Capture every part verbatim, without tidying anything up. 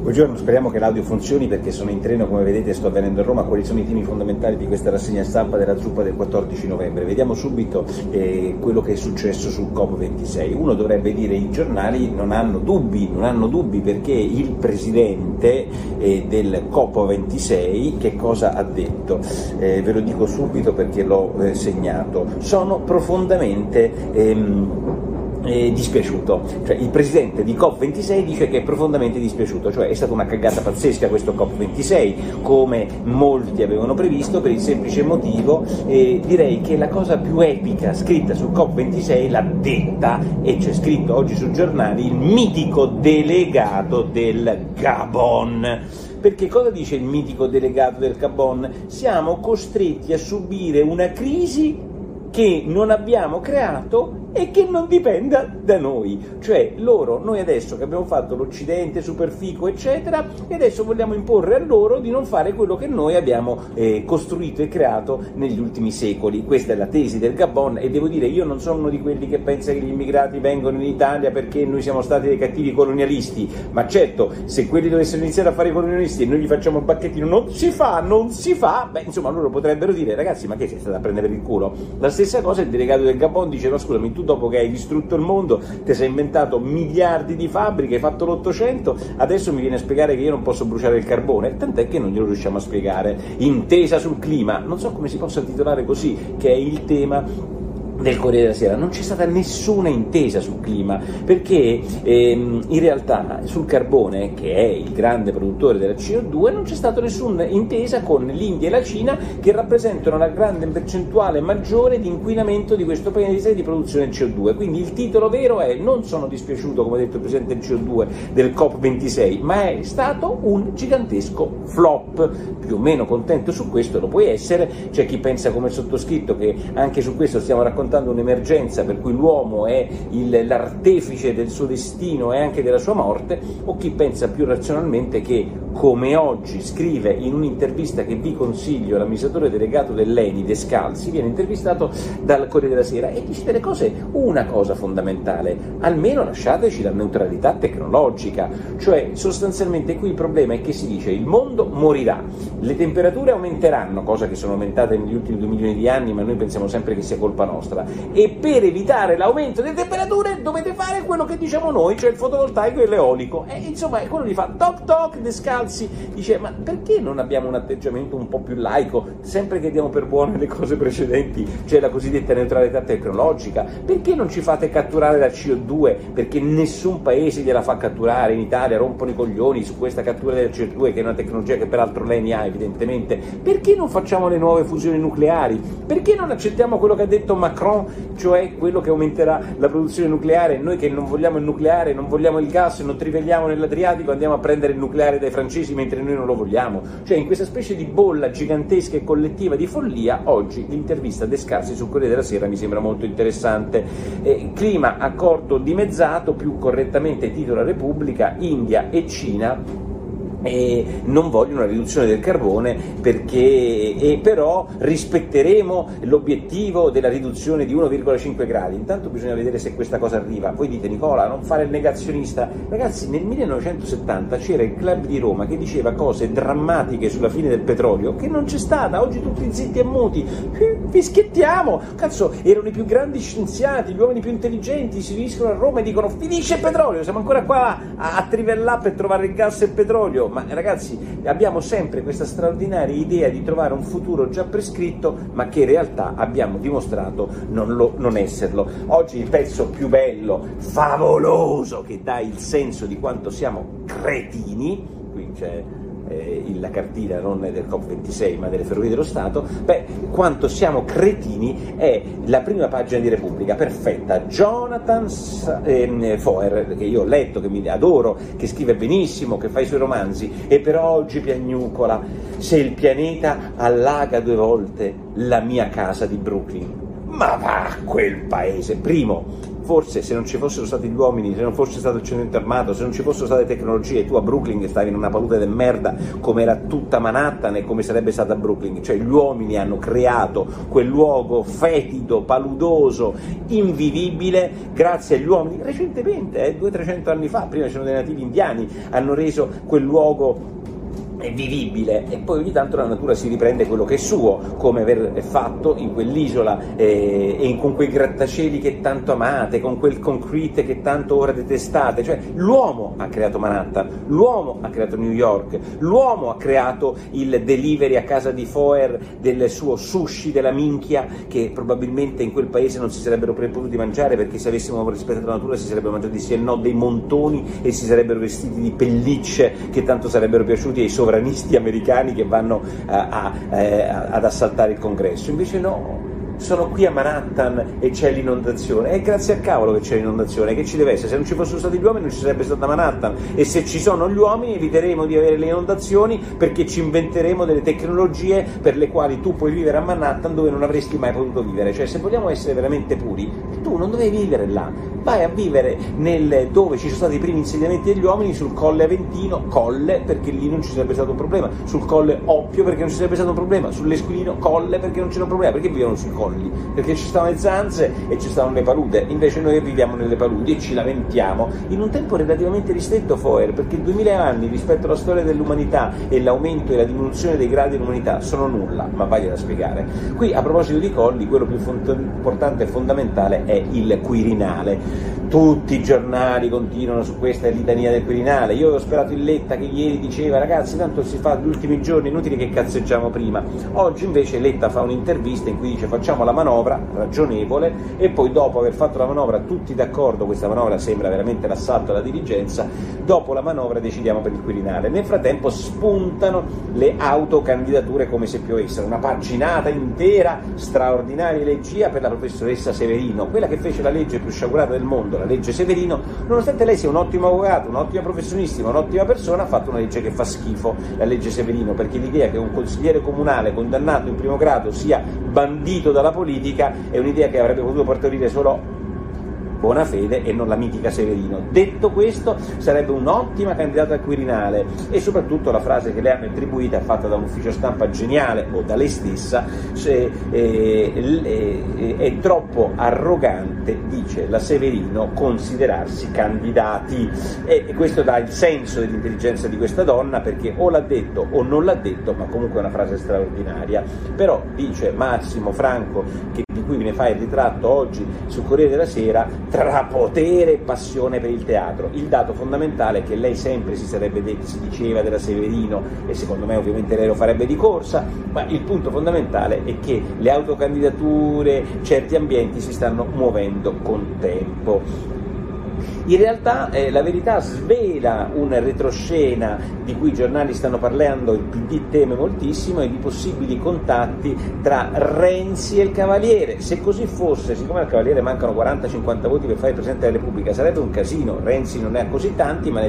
Buongiorno, speriamo che l'audio funzioni perché sono in treno, come vedete sto avvenendo a Roma. Quali sono i temi fondamentali di questa rassegna stampa della zuppa del quattordici novembre? Vediamo subito eh, quello che è successo sul COP ventisei. Uno dovrebbe dire i giornali non hanno dubbi, non hanno dubbi perché il presidente eh, del COP ventisei che cosa ha detto? Eh, ve lo dico subito perché l'ho eh, segnato. Sono profondamente... Ehm, Eh, dispiaciuto, cioè il presidente di COP ventisei dice che è profondamente dispiaciuto, cioè è stata una cagata pazzesca questo COP ventisei, come molti avevano previsto, per il semplice motivo, eh, direi che la cosa più epica scritta sul COP ventisei l'ha detta, e c'è scritto oggi sui giornali, il mitico delegato del Gabon. Perché cosa dice il mitico delegato del Gabon? Siamo costretti a subire una crisi che non abbiamo creato e che non dipenda da noi, cioè loro, noi adesso che abbiamo fatto l'Occidente superfico eccetera, e adesso vogliamo imporre a loro di non fare quello che noi abbiamo eh, costruito e creato negli ultimi secoli. Questa è la tesi del Gabon, e devo dire, io non sono uno di quelli che pensa che gli immigrati vengono in Italia perché noi siamo stati dei cattivi colonialisti, ma certo, se quelli dovessero iniziare a fare i colonialisti e noi gli facciamo il bacchettino, non si fa, non si fa, beh insomma loro potrebbero dire, ragazzi, ma che sei stato a prendere per il culo? La stessa cosa il delegato del Gabon dice, ma scusami, tu dopo che hai distrutto il mondo, ti sei inventato miliardi di fabbriche, hai fatto l'Ottocento, adesso mi viene a spiegare che io non posso bruciare il carbone, tant'è che non glielo riusciamo a spiegare. Intesa sul clima, non so come si possa titolare così, che è il tema del Corriere della Sera. Non c'è stata nessuna intesa sul clima, perché ehm, in realtà sul carbone, che è il grande produttore della C O due, non c'è stata nessuna intesa con l'India e la Cina, che rappresentano la grande percentuale maggiore di inquinamento di questo paese di produzione di C O due. Quindi il titolo vero è: non sono dispiaciuto, come ha detto il presidente del C O due del COP ventisei, ma è stato un gigantesco flop. Più o meno contento su questo lo puoi essere, c'è chi pensa come il sottoscritto che anche su questo stiamo raccontando un'emergenza per cui l'uomo è il, l'artefice del suo destino e anche della sua morte, o chi pensa più razionalmente che, come oggi scrive in un'intervista che vi consiglio l'amministratore delegato dell'E N I Descalzi, viene intervistato dal Corriere della Sera e dice delle cose, una cosa fondamentale: almeno lasciateci la neutralità tecnologica, cioè sostanzialmente qui il problema è che si dice il mondo morirà, le temperature aumenteranno, cosa che sono aumentate negli ultimi due milioni di anni, ma noi pensiamo sempre che sia colpa nostra, e per evitare l'aumento delle temperature dovete fare quello che diciamo noi, cioè il fotovoltaico e l'eolico. E insomma è quello che fa toc toc Descalzi, dice: ma perché non abbiamo un atteggiamento un po' più laico, sempre che diamo per buone le cose precedenti, cioè la cosiddetta neutralità tecnologica? Perché non ci fate catturare la C O due? Perché nessun paese gliela fa catturare, in Italia rompono i coglioni su questa cattura della C O due, che è una tecnologia che peraltro l'E N I ha evidentemente. Perché non facciamo le nuove fusioni nucleari? Perché non accettiamo quello che ha detto Macron, cioè quello che aumenterà la produzione nucleare? Noi che non vogliamo il nucleare, non vogliamo il gas, non trivegliamo nell'Adriatico, andiamo a prendere il nucleare dai francesi mentre noi non lo vogliamo. Cioè in questa specie di bolla gigantesca e collettiva di follia, oggi l'intervista a Descalzi sul Corriere della Sera mi sembra molto interessante. Eh, clima accordo dimezzato, più correttamente titola Repubblica, India e Cina e non vogliono una riduzione del carbone, perché e però rispetteremo l'obiettivo della riduzione di uno virgola cinque gradi. Intanto bisogna vedere se questa cosa arriva. Voi dite: Nicola, non fare il negazionista. Ragazzi, nel millenovecentosettanta c'era il club di Roma che diceva cose drammatiche sulla fine del petrolio che non c'è stata. Oggi tutti zitti e muti, fischettiamo, cazzo, erano i più grandi scienziati, gli uomini più intelligenti, si riuniscono a Roma e dicono: finisce il petrolio, siamo ancora qua a, a trivellare per trovare il gas e il petrolio. Ma ragazzi, abbiamo sempre questa straordinaria idea di trovare un futuro già prescritto, ma che in realtà abbiamo dimostrato non, lo, non esserlo. Oggi il pezzo più bello, favoloso, che dà il senso di quanto siamo cretini, qui c'è eh, la cartina non del COP ventisei ma delle Ferrovie dello Stato, beh, quanto siamo cretini è la prima pagina di Repubblica, perfetta. Jonathan eh, Foer, che io ho letto, che mi adoro, che scrive benissimo, che fa i suoi romanzi, e però oggi piagnucola: se il pianeta allaga due volte la mia casa di Brooklyn. Ma va, quel paese! Primo, forse se non ci fossero stati gli uomini, se non fosse stato il cemento armato, se non ci fossero state tecnologie, tu a Brooklyn stavi in una palude del merda come era tutta Manhattan e come sarebbe stata Brooklyn, cioè gli uomini hanno creato quel luogo fetido, paludoso, invivibile, grazie agli uomini, recentemente, eh, duecento trecento anni fa, prima c'erano dei nativi indiani, hanno reso quel luogo è vivibile, e poi ogni tanto la natura si riprende quello che è suo, come aver fatto in quell'isola eh, e con quei grattacieli che tanto amate, con quel concrete che tanto ora detestate. Cioè l'uomo ha creato Manhattan, l'uomo ha creato New York, l'uomo ha creato il delivery a casa di Foer del suo sushi della minchia, che probabilmente in quel paese non si sarebbero potuti mangiare, perché se avessimo rispettato la natura si sarebbero mangiati sì e no dei montoni e si sarebbero vestiti di pellicce che tanto sarebbero piaciuti ai sovranisti americani che vanno a, a, a, ad assaltare il congresso. Invece no, sono qui a Manhattan e c'è l'inondazione, è grazie al cavolo che c'è l'inondazione, che ci deve essere, se non ci fossero stati gli uomini non ci sarebbe stata Manhattan, e se ci sono gli uomini eviteremo di avere le inondazioni, perché ci inventeremo delle tecnologie per le quali tu puoi vivere a Manhattan dove non avresti mai potuto vivere. Cioè, se vogliamo essere veramente puri, tu non dovevi vivere là, vai a vivere nel, dove ci sono stati i primi insediamenti degli uomini, sul Colle Aventino, Colle, perché lì non ci sarebbe stato un problema, sul Colle Oppio perché non ci sarebbe stato un problema, sull'Esquilino, Colle, perché non c'era un problema. Perché vivono sui colli? Perché ci stavano le zanze e ci stavano le palude. Invece noi viviamo nelle paludi e ci lamentiamo in un tempo relativamente ristretto, Foer, perché duemila anni rispetto alla storia dell'umanità e l'aumento e la diminuzione dei gradi dell'umanità sono nulla, ma vale da spiegare. Qui, a proposito di colli, quello più importante e fondamentale è il Quirinale. Tutti i giornali continuano su questa litania del Quirinale. Io avevo sperato in Letta, che ieri diceva ragazzi tanto si fa gli ultimi giorni, inutile che cazzeggiamo prima. Oggi invece Letta fa un'intervista in cui dice facciamo la manovra ragionevole, e poi dopo aver fatto la manovra tutti d'accordo, questa manovra sembra veramente l'assalto alla dirigenza, dopo la manovra decidiamo per il Quirinale. Nel frattempo spuntano le autocandidature come se piovessero, una paginata intera, straordinaria elegia per la professoressa Severino, quella che fece la legge più sciagurata del mondo, la legge Severino. Nonostante lei sia un ottimo avvocato, un'ottima professionista, un'ottima persona, ha fatto una legge che fa schifo, la legge Severino, perché l'idea che un consigliere comunale condannato in primo grado sia bandito dalla politica è un'idea che avrebbe potuto partorire solo buona fede e non la mitica Severino. Detto questo, sarebbe un'ottima candidata al Quirinale, e soprattutto la frase che le hanno attribuita è fatta da un ufficio stampa geniale o da lei stessa, se, eh, eh, è troppo arrogante, dice la Severino, considerarsi candidati, e questo dà il senso dell'intelligenza di questa donna, perché o l'ha detto o non l'ha detto, ma comunque è una frase straordinaria. Però dice Massimo Franco, che di cui ne fa il ritratto oggi sul Corriere della Sera, tra potere e passione per il teatro. Il dato fondamentale è che lei sempre si sarebbe detto, si diceva della Severino, e secondo me ovviamente lei lo farebbe di corsa, ma il punto fondamentale è che le autocandidature, certi ambienti si stanno muovendo con tempo. In realtà eh, la verità svela una retroscena di cui i giornali stanno parlando, il P D teme moltissimo, e di possibili contatti tra Renzi e il Cavaliere. Se così fosse, siccome al Cavaliere mancano quaranta cinquanta voti per fare il Presidente della Repubblica, sarebbe un casino. Renzi non ne ha così tanti, ma è,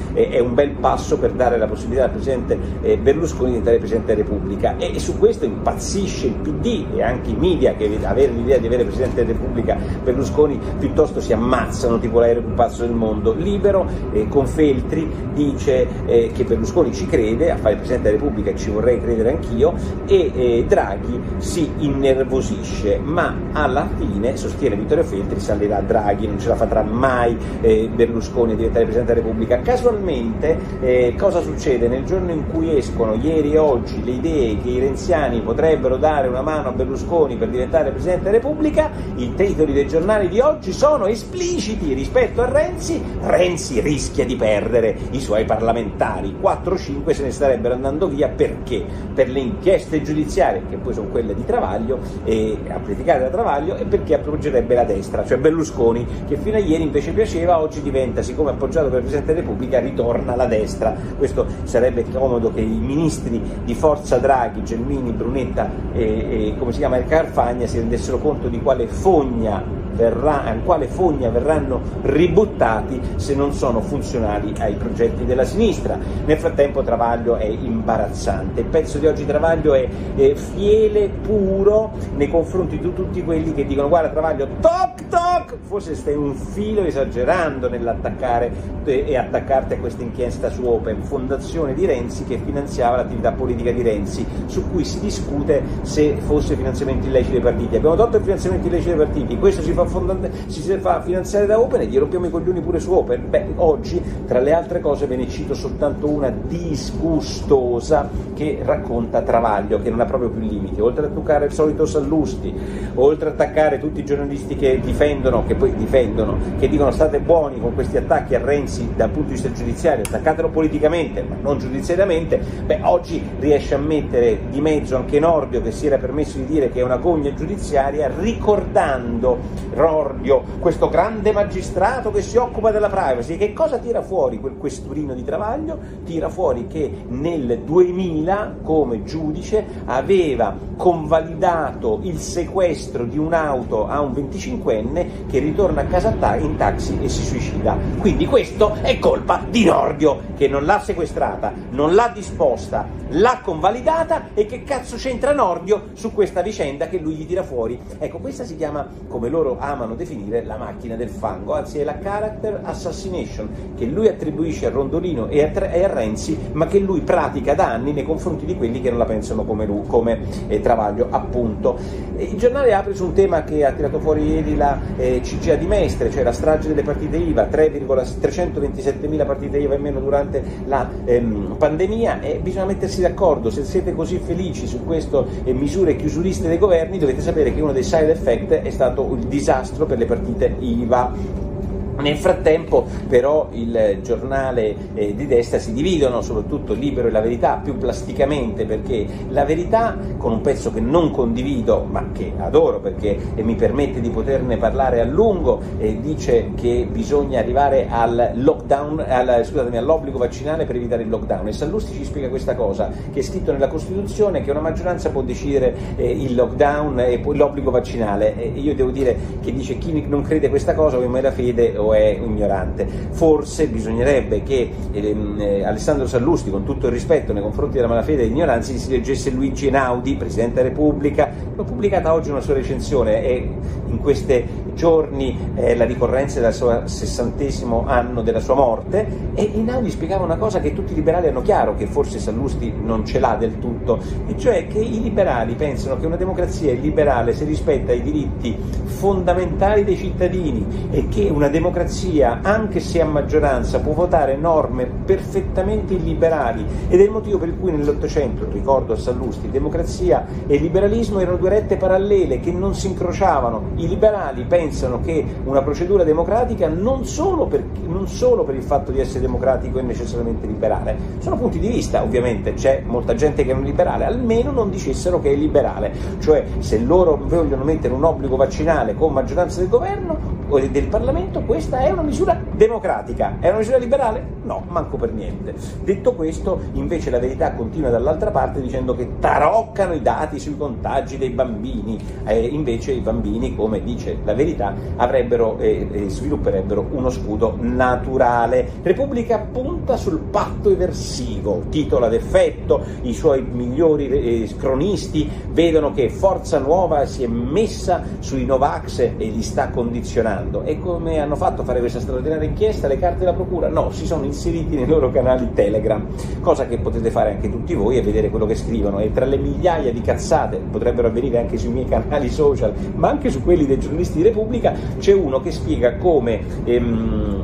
è un bel passo per dare la possibilità al Presidente eh, Berlusconi di diventare Presidente della Repubblica, e, e su questo impazzisce il P D e anche i media, che avere l'idea di avere Presidente della Repubblica Berlusconi piuttosto si ammazzano, tipo l'aereo più pazzo del mondo. Libero eh, con Feltri dice eh, che Berlusconi ci crede a fare il Presidente della Repubblica, e ci vorrei credere anch'io, e eh, Draghi si innervosisce, ma alla fine, sostiene Vittorio Feltri, salirà Draghi, non ce la farà mai eh, Berlusconi a diventare Presidente della Repubblica. Casualmente eh, cosa succede? Nel giorno in cui escono, ieri e oggi, le idee che i renziani potrebbero dare una mano a Berlusconi per diventare Presidente della Repubblica, i titoli dei giornali di oggi sono espliciti rispetto a Renzi. Renzi rischia di perdere i suoi parlamentari, quattro cinque se ne starebbero andando via, perché? Per le inchieste giudiziarie, che poi sono quelle di Travaglio, e applicate da Travaglio, e perché appoggerebbe la destra, cioè Berlusconi, che fino a ieri invece piaceva, oggi diventa, siccome appoggiato per il Presidente della Repubblica, ritorna alla destra. Questo sarebbe comodo che i ministri di Forza Draghi, Gelmini, Brunetta e, e come si chiama, il Carfagna, si rendessero conto di quale fogna Verrà, a quale fogna verranno ributtati se non sono funzionali ai progetti della sinistra. Nel frattempo Travaglio è imbarazzante, il pezzo di oggi Travaglio è, è fiele puro nei confronti di tutti quelli che dicono guarda Travaglio, toc toc, Doc, forse stai un filo esagerando nell'attaccare e attaccarti a questa inchiesta su Open, fondazione di Renzi che finanziava l'attività politica di Renzi, su cui si discute se fosse finanziamenti illeciti dei partiti. Abbiamo tolto il finanziamento illecito dei partiti, questo si fa, fondant- si fa finanziare da Open e gli rompiamo i coglioni pure su Open. Beh, oggi, tra le altre cose, ve ne cito soltanto una disgustosa che racconta Travaglio, che non ha proprio più limiti. Oltre a toccare il solito Sallusti, oltre a attaccare tutti i giornalisti che difendono, che poi difendono, che dicono state buoni con questi attacchi a Renzi dal punto di vista giudiziario, attaccatelo politicamente ma non giudiziariamente, beh, oggi riesce a mettere di mezzo anche Nordio, che si era permesso di dire che è una gogna giudiziaria, ricordando Nordio, questo grande magistrato che si occupa della privacy. Che cosa tira fuori quel questurino di Travaglio? Tira fuori che nel duemila, come giudice, aveva convalidato il sequestro di un'auto a un venticinquenne che ritorna a casa in taxi e si suicida. Quindi questo è colpa di Nordio, che non l'ha sequestrata, non l'ha disposta, l'ha convalidata. E che cazzo c'entra Nordio su questa vicenda che lui gli tira fuori? Ecco, questa si chiama, come loro amano definire, la macchina del fango, anzi è la character assassination, che lui attribuisce a Rondolino e a, e a Renzi, ma che lui pratica da anni nei confronti di quelli che non la pensano come lui, come eh, Travaglio, appunto. E il giornale apre su un tema che ha tirato fuori ieri la eh, C G I A di Mestre, cioè la strage delle partite I V A, trecentoventisettemila partite I V A in meno durante la ehm, pandemia, e bisogna mettersi d'accordo. Se siete così felici su queste eh, misure chiusuriste dei governi, dovete sapere che uno dei side effect è stato il disastro per le partite I V A. Nel frattempo però il giornale eh, di destra si dividono, soprattutto Libero e La Verità, più plasticamente, perché La Verità, con un pezzo che non condivido ma che adoro perché eh, mi permette di poterne parlare a lungo, eh, dice che bisogna arrivare al lockdown, al, scusatemi, all'obbligo vaccinale per evitare il lockdown, e Sallusti ci spiega questa cosa, che è scritto nella Costituzione che una maggioranza può decidere eh, il lockdown e poi l'obbligo vaccinale, e io devo dire che dice chi non crede questa cosa o è la fede o è ignorante. Forse bisognerebbe che eh, Alessandro Sallusti, con tutto il rispetto nei confronti della malafede e dell'ignoranza, si leggesse Luigi Einaudi, Presidente della Repubblica. Ho pubblicata oggi una sua recensione, e in questi giorni eh, la ricorrenza del suo sessantesimo anno della sua morte, e Einaudi spiegava una cosa che tutti i liberali hanno chiaro, che forse Sallusti non ce l'ha del tutto, e cioè che i liberali pensano che una democrazia è liberale se rispetta i diritti fondamentali dei cittadini, e che una democrazia, anche se a maggioranza, può votare norme perfettamente illiberali, ed è il motivo per cui nell'Ottocento, ricordo a Sallusti, democrazia e liberalismo erano due rette parallele che non si incrociavano. I liberali pensano che una procedura democratica non solo per, non solo per il fatto di essere democratico è necessariamente liberale. Sono punti di vista, ovviamente, c'è molta gente che non è liberale, almeno non dicessero che è liberale, cioè se loro vogliono mettere un obbligo vaccinale con maggioranza del governo o del Parlamento, questa è una misura democratica. È una misura liberale? No, manco per niente. Detto questo, invece La Verità continua dall'altra parte dicendo che taroccano i dati sui contagi dei bambini, eh, invece i bambini, come dice La Verità, avrebbero e eh, eh, svilupperebbero uno scudo naturale. Repubblica punta sul patto eversivo, titola ad effetto, i suoi migliori eh, cronisti vedono che Forza Nuova si è messa sui Novax e li sta condizionando. E come hanno fatto a fare questa straordinaria inchiesta? Le carte della procura? No, si sono inseriti nei loro canali Telegram, cosa che potete fare anche tutti voi e vedere quello che scrivono, e tra le migliaia di cazzate, potrebbero avvenire anche sui miei canali social, ma anche su quelli dei giornalisti di Repubblica, c'è uno che spiega come ehm,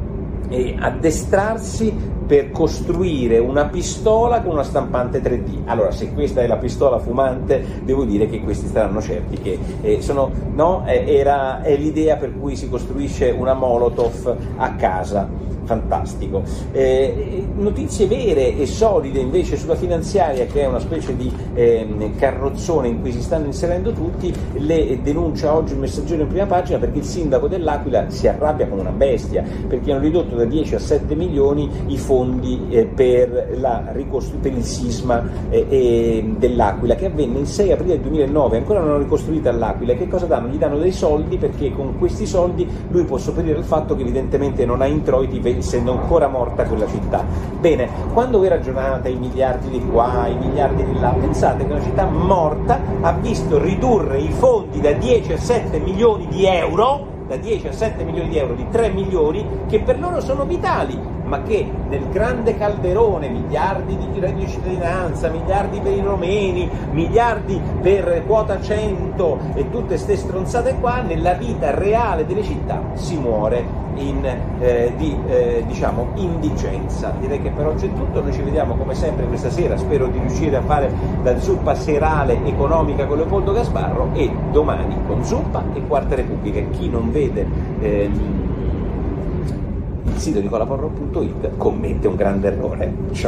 eh, addestrarsi per costruire una pistola con una stampante tre D. Allora, se questa è la pistola fumante, devo dire che questi staranno certi che eh, sono, no, eh, era, è l'idea per cui si costruisce una Molotov a casa. Fantastico. Eh, notizie vere e solide invece sulla finanziaria, che è una specie di eh, carrozzone in cui si stanno inserendo tutti, le denuncia oggi il Messaggero in prima pagina, perché il sindaco dell'Aquila si arrabbia come una bestia, perché hanno ridotto da dieci a sette milioni i fondi eh, per, la ricostru- per il sisma eh, eh, dell'Aquila, che avvenne il sei aprile duemilanove. Ancora non hanno ricostruito all'Aquila. Che cosa danno? Gli danno dei soldi, perché con questi soldi lui può sopperire al fatto che evidentemente non ha introiti, essendo ancora morta quella città. Bene, quando voi ragionate i miliardi di qua, i miliardi di là, pensate che una città morta ha visto ridurre i fondi da dieci a sette milioni di euro da dieci a sette milioni di euro di tre milioni che per loro sono vitali, ma che nel grande calderone, miliardi di reddito di cittadinanza, miliardi per i romeni, miliardi per quota cento e tutte ste stronzate qua, nella vita reale delle città si muore in eh, di eh, diciamo indigenza. Direi che per oggi è tutto, noi ci vediamo come sempre questa sera, spero di riuscire a fare la zuppa serale economica con Leopoldo Gasbarro, e domani con Zuppa e Quarta Repubblica. Chi non vede eh, il sito nicolaporro punto it commette un grande errore. Ciao.